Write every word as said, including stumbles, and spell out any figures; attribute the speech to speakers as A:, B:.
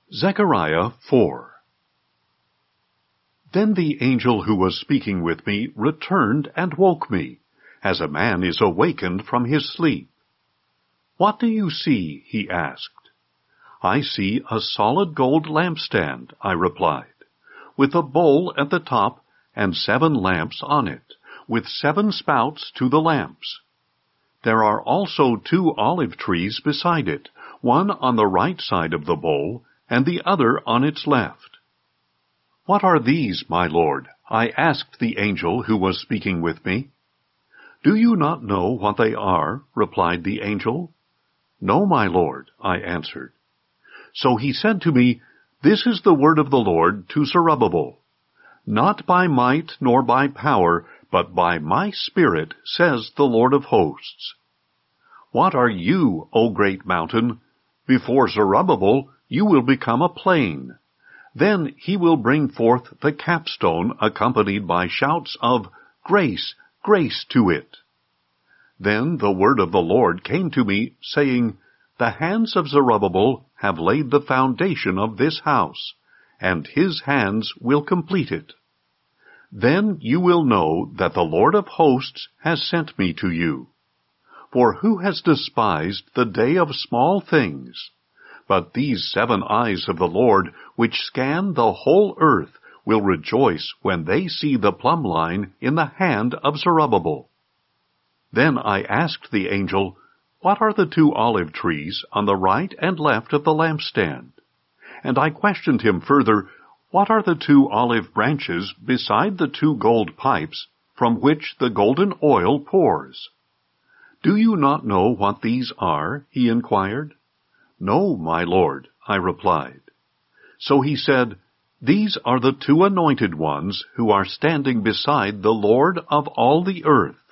A: Zechariah four. Then the angel who was speaking with me returned and woke me, as a man is awakened from his sleep. "What do you see?" he asked. "I see a solid gold lampstand," I replied, "with a bowl at the top and seven lamps on it, with seven spouts to the lamps. There are also two olive trees beside it, one on the right side of the bowl, and the other on its left." "What are these, my lord?" I asked the angel who was speaking with me. "Do you not know what they are?" replied the angel. "No, my lord," I answered. So he said to me, "This is the word of the Lord to Zerubbabel. Not by might nor by power, but by my Spirit, says the Lord of hosts. What are you, O great mountain? Before Zerubbabel you will become a plain. Then he will bring forth the capstone, accompanied by shouts of, 'Grace, grace to it.'" Then the word of the Lord came to me, saying, "The hands of Zerubbabel have laid the foundation of this house, and his hands will complete it. Then you will know that the Lord of hosts has sent me to you. For who has despised the day of small things? But these seven eyes of the Lord, which scan the whole earth, will rejoice when they see the plumb line in the hand of Zerubbabel." Then I asked the angel, "What are the two olive trees on the right and left of the lampstand?" And I questioned him further, "What are the two olive branches beside the two gold pipes from which the golden oil pours?" "Do you not know what these are?" he inquired. "No, my lord," I replied. So he said, "These are the two anointed ones who are standing beside the Lord of all the earth.